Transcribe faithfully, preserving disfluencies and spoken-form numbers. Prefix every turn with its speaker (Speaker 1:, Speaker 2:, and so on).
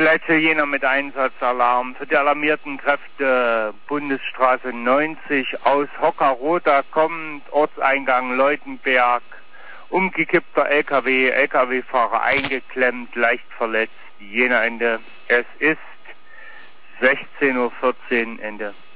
Speaker 1: Plätze, Jena mit Einsatzalarm. Für die alarmierten Kräfte Bundesstraße neunzig aus Hockerroda kommend, Ortseingang Leutenberg, umgekippter L K W, L K W-Fahrer eingeklemmt, leicht verletzt, Jena Ende. Es ist sechzehn Uhr vierzehn, Ende.